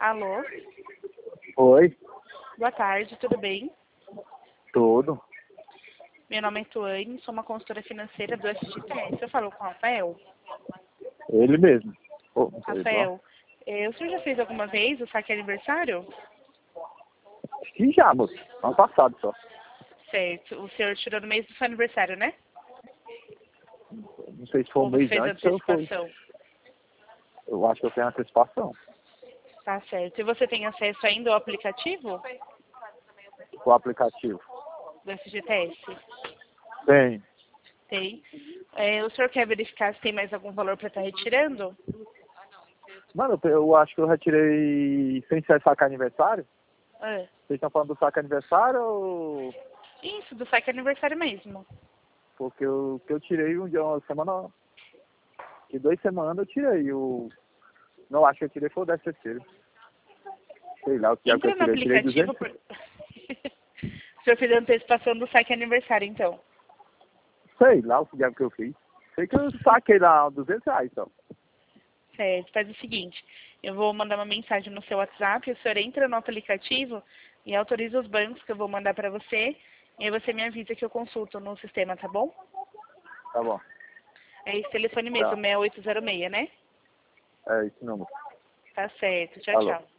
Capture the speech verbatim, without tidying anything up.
Alô? Oi, Boa tarde, tudo bem? tudo. Meu nome é Tuane, sou uma consultora financeira do S G T S. Eu falo com o Rafael? Ele mesmo. Ô, não sei, bom. Rafael, eh, o senhor já fez alguma vez o saque aniversário? Sim, já, moço. Ano passado só. Certo. O senhor tirou no mês do seu aniversário, né? Não sei se foi um Ou você mês fez antes ou foi. antecipação? Eu acho que eu tenho antecipação. Tá certo. E você tem acesso ainda ao aplicativo O aplicativo. do S G T S? Tem. Tem. Eh, o senhor quer verificar se tem mais algum valor para estar retirando? Mano, eu, eu acho que eu retirei sem ser saque aniversário. Ah, Vocês estão falando do saque aniversário ou. isso, do saque aniversário mesmo. Porque o que eu tirei um dia, uma semana. Que duas semanas eu tirei. O. Não, acho que eu tirei foi o décimo terceiro. Sei lá, o que é que eu Entra no tirei. Eu tirei aplicativo. duzentos. Por... o senhor fez a antecipação do saque aniversário, então. Sei lá o que é que eu fiz. Sei que eu saquei lá duzentos reais só. Certo, faz o seguinte, eu vou mandar uma mensagem no seu WhatsApp, o senhor entra no aplicativo e autoriza os bancos que eu vou mandar para você, e aí você me avisa que eu consulto no sistema, tá bom? Tá bom. É esse telefone mesmo, Tá. seis oito zero seis, né? É isso não, moço. Tá certo, tchau, Alô. tchau.